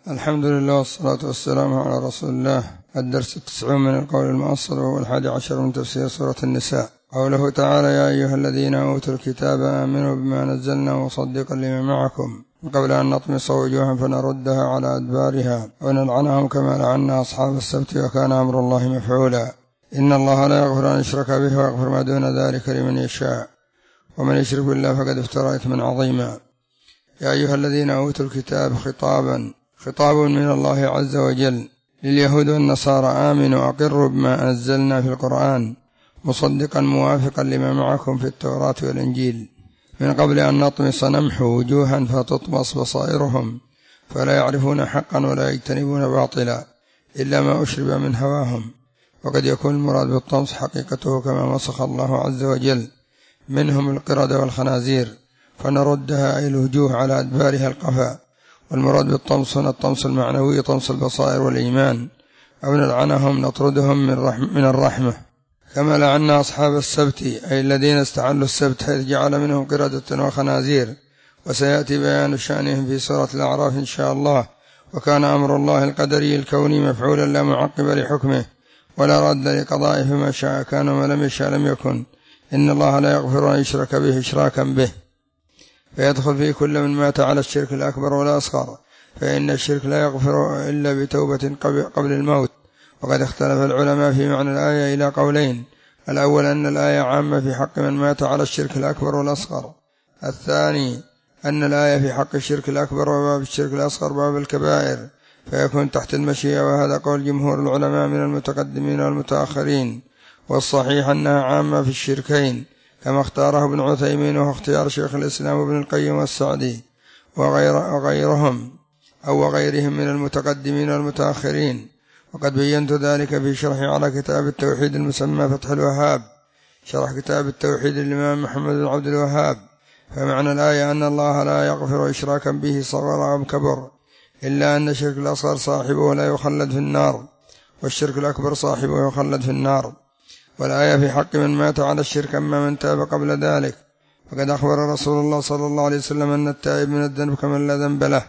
الحمد لله والصلاة والسلام على رسول الله. الدرس 90 من القول المؤصل وهو 11 من تفسير سورة النساء. قوله تعالى: يا أيها الذين أوتوا الكتاب آمنوا بما نزلنا مصدقا لما معكم قبل أن نطمس وجوها فنردها على أدبارها ونلعنهم كما لعنا أصحاب السبت وكان أمر الله مفعولا. إن الله لا يغفر أن يشرك به ويغفر ما دون ذلك لمن يشاء ومن يشرك بالله فقد افترى إثما عظيما. يا أيها الذين أوتوا الكتاب خطاب من الله عز وجل لليهود والنصارى: آمنوا أقروا بما أنزلنا في القرآن مصدقا موافقا لما معكم في التوراة والإنجيل من قبل أن نطمس نمحو وجوها فتطمس بصائرهم فلا يعرفون حقا ولا يجتنبون باطلا إلا ما أشرب من هواهم. وقد يكون المراد بالطمس حقيقته كما مسخ الله عز وجل منهم القردة والخنازير فنردها أي الوجوه على أدبارها القفا. والمراد بالطمس هنا الطمس المعنوي طمس البصائر والإيمان، أو نلعنهم نطردهم من الرحمة كما لعنا أصحاب السبت أي الذين استعلوا السبت حيث جعل منهم قردة وخنازير، وسيأتي بيان شأنهم في سورة الأعراف إن شاء الله. وكان أمر الله القدري الكوني مفعولا لا معقب لحكمه ولا رد لقضائه، فما شاء كان وما لم يشاء لم يكن. إن الله لا يغفر أن يشرك به إشراكا به، فيدخل فيه كل من مات على الشرك الأكبر والأصغر، فإن الشرك لا يغفر إلا بتوبة قبل الموت. وقد اختلف العلماء في معنى الآية إلى قولين: الأول أن الآية عامة في حق من مات على الشرك الأكبر والأصغر، الثاني أن الآية في حق الشرك الأكبر وباب الشرك الأصغر باب الكبائر فيكون تحت المشيئة، وهذا قول جمهور العلماء من المتقدمين والمتأخرين. والصحيح أنها عامة في الشركين كما اختاره ابن عثيمين وهو اختيار شيخ الإسلام ابن القيم والسعدي وغيرهم من المتقدمين والمتأخرين. وقد بينت ذلك في شرحي على كتاب التوحيد المسمى فتح الوهاب، شرح كتاب التوحيد للإمام محمد بن عبد الوهاب. فمعنى الآية أن الله لا يغفر إشراكا به صغر أو كبر، إلا أن الشرك الأصغر صاحبه لا يخلد في النار والشرك الأكبر صاحبه يخلد في النار. والآية في حق من مات على الشرك أما من تاب قبل ذلك، فقد أخبر رسول الله صلى الله عليه وسلم أن التائب من الذنب كمن لا ذنب له.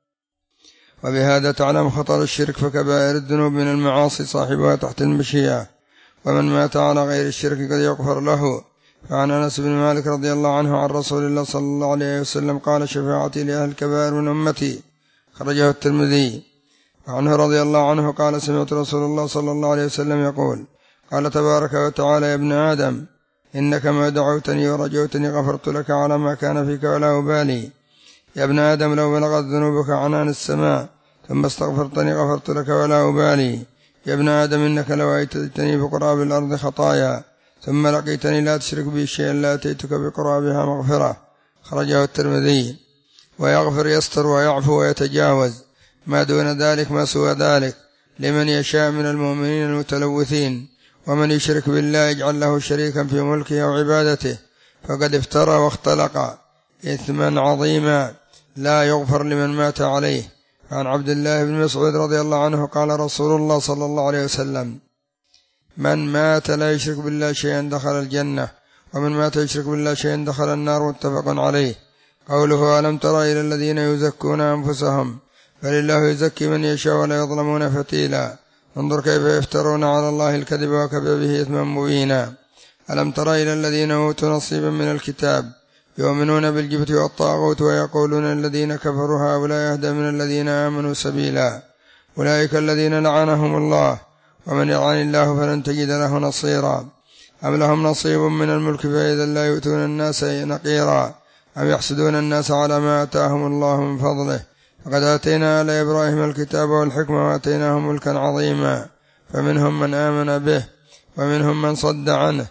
وبهذا تعلم خطر الشرك، فكبائر الذنوب من المعاصي صاحبها تحت المشيئة، ومن مات على غير الشرك قد يغفر له. فعن أنس بن مالك رضي الله عنه عن رسول الله صلى الله عليه وسلم قال: شفاعتي لأهل الكبائر من أمتي، خرجه الترمذي. وعنه رضي الله عنه قال: سمعت رسول الله صلى الله عليه وسلم يقول: قال تبارك وتعالى: يا ابن آدم إنك ما دعوتني ورجوتني غفرت لك على ما كان فيك ولا أبالي. يا ابن آدم لو بلغت ذنوبك عنان السماء ثم استغفرتني غفرت لك ولا أبالي. يا ابن آدم إنك لو أتيتني بقراب الأرض خطايا ثم لقيتني لا تشرك بي شيئا لا أتيتك بقرابها مغفرة، خرجه الترمذي. ويغفر يستر ويعفو ويتجاوز ما دون ذلك ما سوى ذلك لمن يشاء من المؤمنين المتلوثين. ومن يشرك بالله يجعل له شريكا في ملكه أو عبادته فقد افترى واختلق إثما عظيما لا يغفر لمن مات عليه. عن عبد الله بن مسعود رضي الله عنه قال رسول الله صلى الله عليه وسلم: من مات لا يشرك بالله شيئا دخل الجنة، ومن مات يشرك بالله شيئا دخل النار، متفق عليه. قوله: ألم تر إلى الذين يزكون أنفسهم فلله يزكي من يشاء ولا يظلمون فتيلا. انظر كيف يفترون على الله الكذب وكفى به إثما مبينا. ألم تر إلى الذين أوتوا نصيبا من الكتاب يؤمنون بالجبت والطاغوت ويقولون الذين كفروا هؤلاء أهدى من الذين آمنوا سبيلا. أولئك الذين لعنهم الله ومن يلعن الله فلن تجد له نصيرا. أم لهم نصيب من الملك فإذا لا يؤتون الناس نقيرا، أم يحسدون الناس على ما آتاهم الله من فضله. فقد آتينا آل إبراهيم الكتاب والحكمة وآتيناهم ملكا عظيما، فمنهم من آمن به ومنهم من صد عنه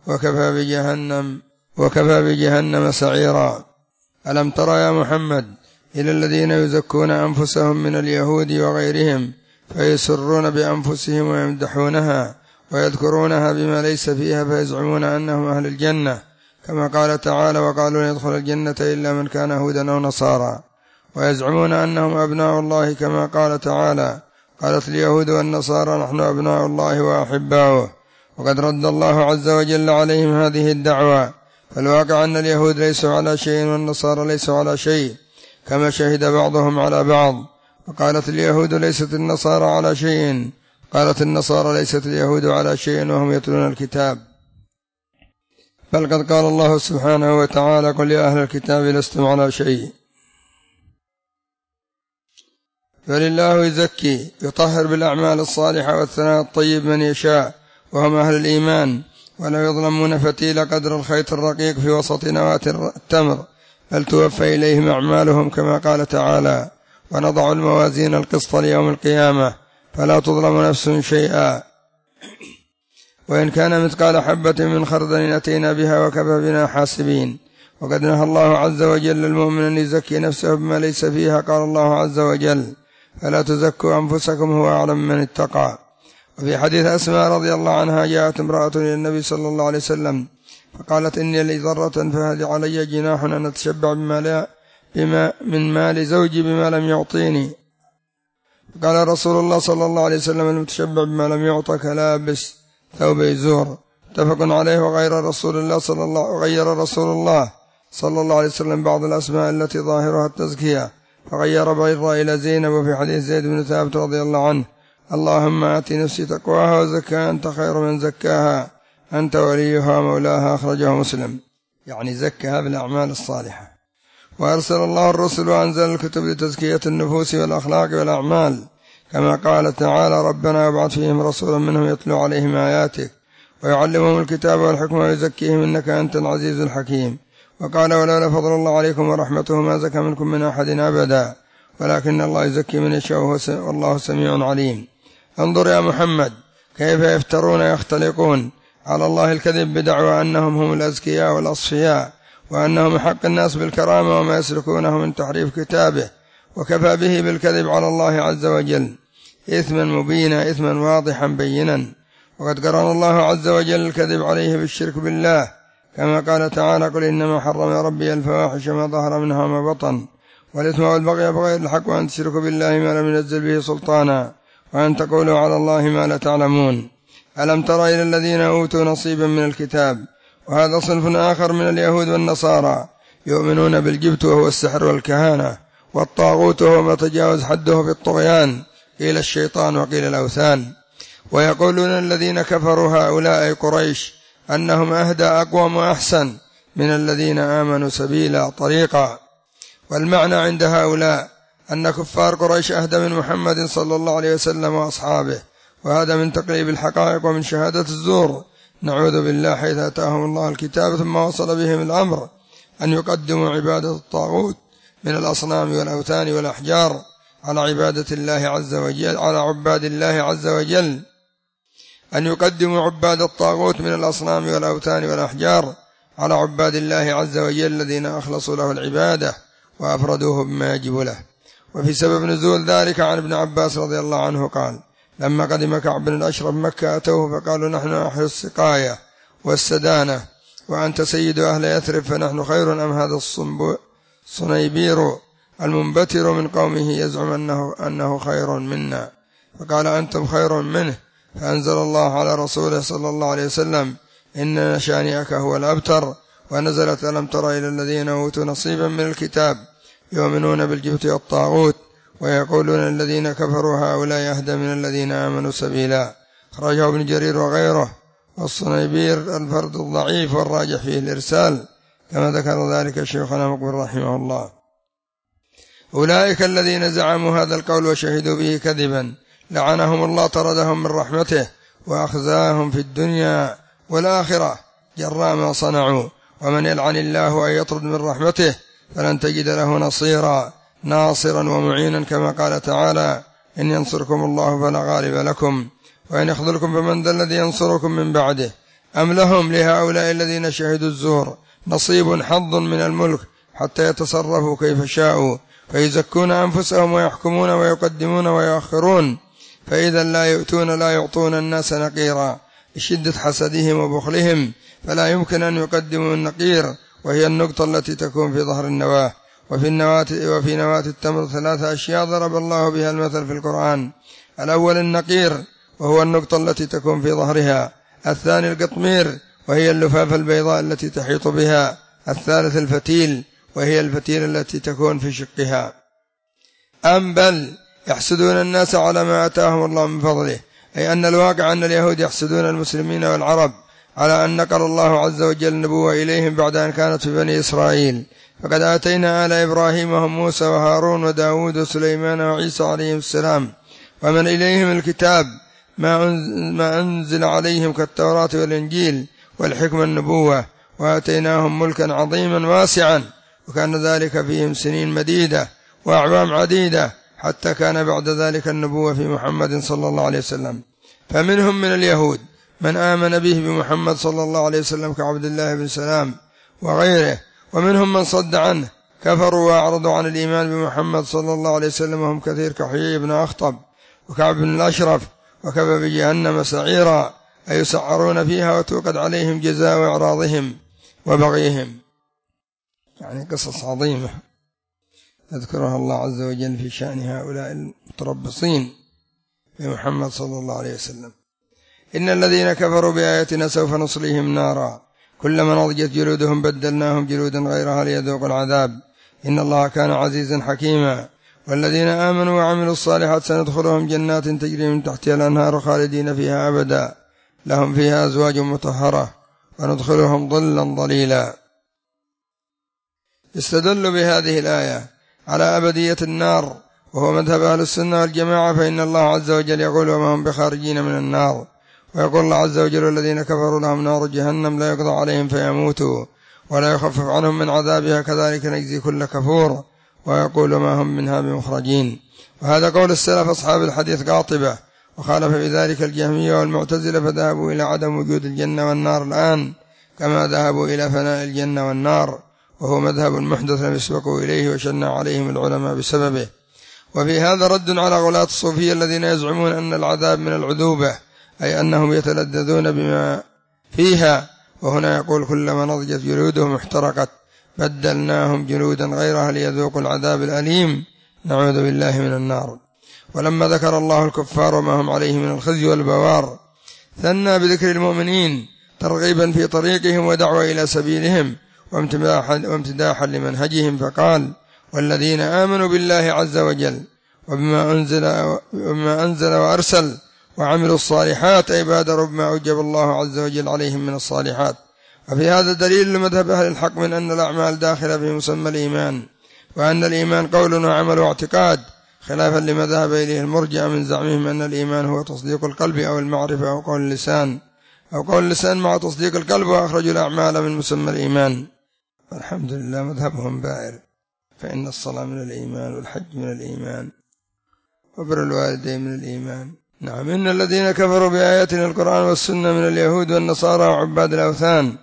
وكفى بجهنم سعيرا. ألم تر يا محمد إلى الذين يزكون أنفسهم من اليهود وغيرهم فيسرون بأنفسهم ويمدحونها ويذكرونها بما ليس فيها فيزعمون أنهم أهل الجنة، كما قال تعالى: وقالوا لن يدخل الجنة إلا من كان هودا أو نصارى، ويزعمون أنهم أبناء الله، كما قال تعالى: قالت اليهود والنصارى نحن أبناء الله وأحباؤه. وقد رد الله عز وجل عليهم هذه الدعوة. فالواقع أن اليهود ليسوا على شيء والنصارى ليسوا على شيء، كما شهد بعضهم على بعض. وقالت اليهود ليست النصارى على شيء، قالت النصارى ليست اليهود على شيء وهم يتلون الكتاب. بل قد قال الله سبحانه وتعالى قل يا أهل الكتاب لستم على شيء. فلله يزكي يطهر بالأعمال الصالحة والثناء الطيب من يشاء وهم أهل الإيمان، ولا يظلمون فتيل قدر الخيط الرقيق في وسط نواة التمر، بل توفى إليهم أعمالهم كما قال تعالى ونضع الموازين القسط ليوم القيامة فلا تظلم نفس شيئا وإن كان مثقال حبة من خردل أتينا بها وكفى بنا حاسبين. وقد نهى الله عز وجل المؤمن أن يزكي نفسه بما ليس فيها، قال الله عز وجل فلا تزكوا أنفسكم هو أعلم من اتقى. وفي حديث أسماء رضي الله عنها جاءت امرأة إلى النبي صلى الله عليه وسلم فقالت إني لي ذرة فهل علي جناح أن أتشبع بما من مال زوجي بما لم يعطيني؟ قال رسول الله صلى الله عليه وسلم المتشبع بما لم يعطك لابس ثوب يزور. اتفق عليه. وغير رسول الله صلى الله عليه وسلم بعض الأسماء التي ظاهرها التزكية فغير بيضاء إلى زينب. وفي حديث زيد بن ثابت رضي الله عنه اللهم آت نفسي تقواها وزكاها أنت خير من زكاها أنت وليها مولاها، أخرجه مسلم. يعني زكها بالأعمال الصالحة. وأرسل الله الرسل وأنزل الكتب لتزكية النفوس والأخلاق والأعمال، كما قال تعالى ربنا وابعث فيهم رسولا منهم يتلو عليهم آياتك ويعلمهم الكتاب والحكمة ويزكيهم إنك أنت العزيز الحكيم. وقال ولولا فضل الله عليكم ورحمته ما زكى منكم من أحد أبدا ولكن الله يزكي من يشاء والله سميع عليم. انظر يا محمد كيف يفترون يختلقون على الله الكذب بدعوى أنهم هم الأزكياء والأصفياء وأنهم حق الناس بالكرامة وما يسلكونه من تحريف كتابه، وكفى به بالكذب على الله عز وجل إثما مبينا إثما واضحا بينا. وقد قرن الله عز وجل الكذب عليه بالشرك بالله، كما قال تعالى قل إنما حرم ربي الفواحش ما ظهر منها ما بطن والإثم والبغي بغير الحق وأن تشركوا بالله ما لم ينزل به سلطانا وأن تقولوا على الله ما لا تعلمون. ألم تر إلى الذين أوتوا نصيبا من الكتاب، وهذا صنف آخر من اليهود والنصارى يؤمنون بالجبت وهو السحر والكهانة، والطاغوت وهو ما تجاوز حده بالطغيان، قيل الشيطان وقيل الأوثان. ويقولون الذين كفروا هؤلاء قريش أنهم أهدى أقوم وأحسن من الذين آمنوا سبيلا طريقا. والمعنى عند هؤلاء أن كفار قريش أهدى من محمد صلى الله عليه وسلم وأصحابه، وهذا من تقليب الحقائق ومن شهادة الزور. نعوذ بالله حيث أتاهم الله الكتاب ثم وصل بهم الأمر أن يقدموا عبادة الطاغوت من الأصنام والأوثان والأحجار على عبادة الله عز وجل، على عباد الله عز وجل، أن يقدموا عباد الطاغوت من الأصنام والأوثان والأحجار على عباد الله عز وجل الذين أخلصوا له العبادة وأفردوه بما يجب له. وفي سبب نزول ذلك عن ابن عباس رضي الله عنه قال لما قدم كعب بن الأشرف مكة أتوه فقالوا نحن أهل السقاية والسدانة وأنت سيد أهل يثرب فنحن خير أم هذا الصنيبير المنبتر من قومه يزعم أنه خير منا؟ فقال أنتم خير منه. فأنزل الله على رسوله صلى الله عليه وسلم إن شانئك هو الأبتر. ونزلت ألم تر إلى الذين أوتوا نصيبا من الكتاب يؤمنون بالجبت والطاغوت ويقولون الذين كفروا هؤلاء أهدى من الذين آمنوا سبيلا. أخرجه ابن جرير وغيره. والصنيبير الفرد الضعيف والراجح فيه الإرسال، كما ذكر ذلك شيخنا مقبل رحمه الله. أولئك الذين زعموا هذا القول وشهدوا به كذبا لعنهم الله طردهم من رحمته وأخزاهم في الدنيا والآخرة جراء ما صنعوا. ومن يلعن الله أن يطرد من رحمته فلن تجد له ناصرا ومعينا، كما قال تعالى إن ينصركم الله فلا غالب لكم وإن يخذلكم فمن ذا الذي ينصركم من بعده أم لهم لهؤلاء الذين شهدوا الزور نصيب حظ من الملك حتى يتصرفوا كيف شاءوا فيزكون أنفسهم ويحكمون ويقدمون ويؤخرون فإذا لا يعطون الناس نقيرا لشدة حسدهم وبخلهم، فلا يمكن أن يقدموا النقير وهي النقطة التي تكون في ظهر النواة. وفي نواة التمر 3 أشياء ضرب الله بها المثل في القرآن: الأول النقير وهو النقطة التي تكون في ظهرها، الثاني القطمير وهي اللفافة البيضاء التي تحيط بها، الثالث الفتيل وهي الفتيل التي تكون في شقها. أم بل يحسدون الناس على ما آتاهم الله من فضله، أي أن الواقع أن اليهود يحسدون المسلمين والعرب على أن نقل الله عز وجل النبوة إليهم بعد أن كانت في بني إسرائيل، فقد آتينا آل إبراهيم وهم موسى وهارون وداود وسليمان وعيسى عليهم السلام ومن إليهم الكتاب ما أنزل عليهم كالتوراة والإنجيل والحكمة النبوة، وآتيناهم ملكا عظيما واسعا، وكان ذلك فيهم سنين مديدة وأعوام عديدة، حتى كان بعد ذلك النبوة في محمد صلى الله عليه وسلم. فمنهم من اليهود من آمن به بمحمد صلى الله عليه وسلم كعبد الله بن سلام وغيره، ومنهم من صد عنه كفروا وأعرضوا عن الإيمان بمحمد صلى الله عليه وسلم، وهم كثير كحيي بن أخطب وكعب بن الأشرف، وكفى بجهنم سعيرا، أي يسعرون فيها وتوقد عليهم جزاء إعراضهم وبغيهم. يعني قصص عظيمة يذكرها الله عز وجل في شأن هؤلاء المتربصين بمحمد صلى الله عليه وسلم. إن الذين كفروا بآياتنا سوف نصليهم نارا كلما نضجت جلودهم بدلناهم جلودا غيرها ليذوقوا العذاب إن الله كان عزيزا حكيما. والذين آمنوا وعملوا الصالحات سندخلهم جنات تجري من تحتها الأنهار خالدين فيها أبدا لهم فيها أزواج مطهرة وندخلهم ظلا ظليلا. استدلوا بهذه الآية على أبدية النار، وهو مذهب أهل السنة والجماعة، فإن الله عز وجل يقول وما هم بخارجين من النار، ويقول الله عز وجل الذين كفروا لهم نار جهنم لا يقضى عليهم فيموتوا ولا يخفف عنهم من عذابها كذلك نجزي كل كفور، ويقول ما هم منها بمخرجين. وهذا قول السلف أصحاب الحديث قاطبة، وخالف بذلك الجهمية والمعتزلة، فذهبوا إلى عدم وجود الجنة والنار الآن كما ذهبوا إلى فناء الجنة والنار، وهو مذهب محدث لم يسبقوا إليه وشنع عليهم العلماء بسببه. وفي هذا رد على غلاة الصوفية الذين يزعمون أن العذاب من العذوبة، أي أنهم يتلذذون بما فيها، وهنا يقول كلما نضجت جلودهم احترقت بدلناهم جلودا غيرها ليذوقوا العذاب الأليم نعوذ بالله من النار. ولما ذكر الله الكفار وما هم عليه من الخزي والبوار ثنى بذكر المؤمنين ترغيبا في طريقهم ودعوة إلى سبيلهم وامتداحا لمنهجهم، فقال والذين آمنوا بالله عز وجل وبما أنزل وأرسل وعملوا الصالحات أي بادروا بما أوجب الله عز وجل عليهم من الصالحات. وفي هذا دليل لمذهب أهل الحق من أن الأعمال داخلة في مسمى الإيمان، وأن الإيمان قول وعمل واعتقاد، خلافا لما ذهب إليه المرجئة من زعمهم أن الإيمان هو تصديق القلب أو المعرفة أو قول اللسان مع تصديق القلب، وأخرجوا الأعمال من مسمى الإيمان. الحمد لله مذهبهم بائر، فإن الصلاة من الإيمان والحج من الإيمان وبر الوالدين من الإيمان. نعم، إن الذين كفروا بآياتنا القرآن والسنة من اليهود والنصارى وعباد الأوثان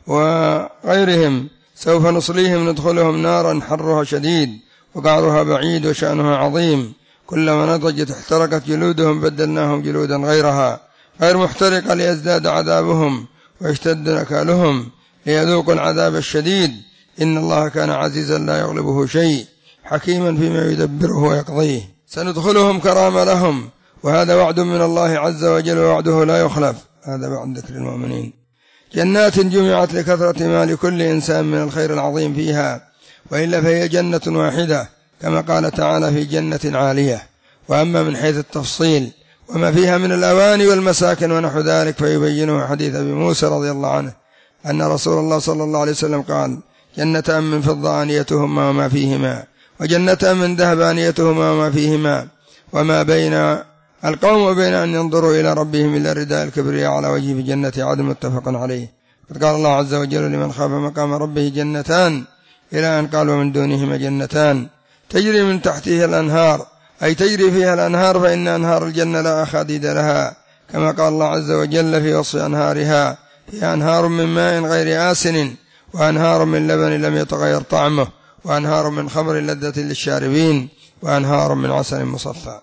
وغيرهم سوف نصليهم ندخلهم نارا حرها شديد وقعرها بعيد وشأنها عظيم، كلما نضجت احترقت جلودهم بدلناهم جلودا غيرها غير محترقة ليزداد عذابهم ويشتد نكالهم ليذوقوا العذاب الشديد. إن الله كان عزيزا لا يغلبه شيء حكيما فيما يدبره ويقضيه. سندخلهم كرامة لهم، وهذا وعد من الله عز وجل ووعده لا يخلف. هذا بعد ذكر المؤمنين. جنات جمعت لكثرة ما لكل إنسان من الخير العظيم فيها، وإلا فهي جنة واحدة كما قال تعالى في جنة عالية. وأما من حيث التفصيل وما فيها من الأواني والمساكن ونحو ذلك فيبينه حديث أبي موسى رضي الله عنه أن رسول الله صلى الله عليه وسلم قال جنة من فضة آنيتهما وما فيهما، وجنة من ذهب آنيتهما وما فيهما، وما بين القوم وبين أن ينظروا إلى ربهم إلا رداء الكبرياء على وجهه في جنة عدن متفق عليه. قد قال الله عز وجل لمن خاف مقام ربه جنتان، إلى أن قال ومن دونهما جنتان تجري من تحتها الأنهار، أي تجري فيها الأنهار، فإن أنهار الجنة لا أخاديد لها، كما قال الله عز وجل في وصف أنهارها فيها أنهار من ماء غير آسن وأنهار من لبن لم يتغير طعمه وأنهار من خمر لذة للشاربين وأنهار من عسل مصفى.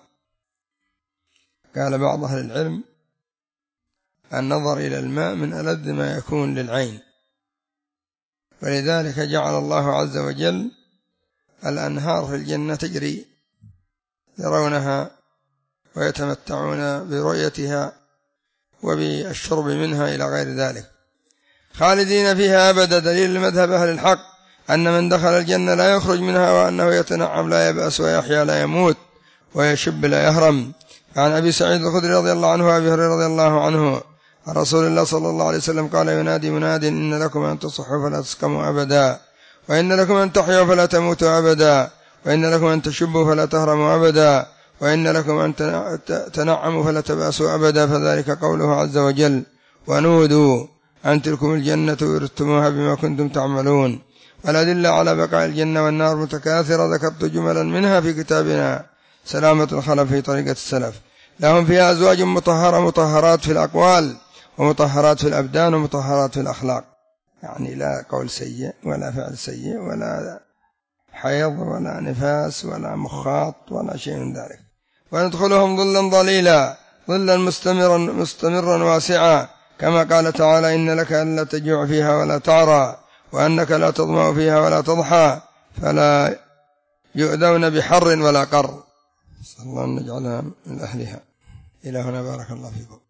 قال بعض أهل العلم النظر إلى الماء من ألذ ما يكون للعين، ولذلك جعل الله عز وجل الأنهار في الجنة تجري يرونها ويتمتعون برؤيتها وبالشرب منها إلى غير ذلك خالدين فيها أبدا. دليل المذهب أهل الحق أن من دخل الجنة لا يخرج منها، وأنه يتنعم لا يبأس ويحيا لا يموت، ويشب لا يهرم. عن أبي سعيد الخدري رضي الله عنه وأبي هريرة رضي الله عنه عن رسول الله صلى الله عليه وسلم قال ينادي مناد إن لكم أن تصحوا فلا تسقموا أبدا، وإن لكم أن تحيوا فلا تموتوا أبدا، وإن لكم أن تشبوا فلا تهرموا أبدا، وإن لكم أن تنعموا فلا تبأسوا أبدا، فذلك قوله عز وجل ونودوا أن تلكم الجنة ورثتموها بما كنتم تعملون. والأدلة على بقاء الجنة والنار متكاثرة، ذكرت جملا منها في كتابنا سلامة الخلف في طريقة السلف. لهم فيها أزواج مطهرة مطهرات في الأقوال ومطهرات في الأبدان ومطهرات في الأخلاق، يعني لا قول سيء ولا فعل سيء ولا حيض ولا نفاس ولا مخاط ولا شيء من ذلك. وندخلهم ظلا ظليلا، ظلا مستمرا واسعا، كما قال تعالى إن لك ألا تجوع فيها ولا تعرى، وأنك لا تظمأ فيها ولا تضحى، فلا يؤذون بحر ولا قر. صلى الله أن نجعلها من أهلها. إلى هنا بارك الله فيكم.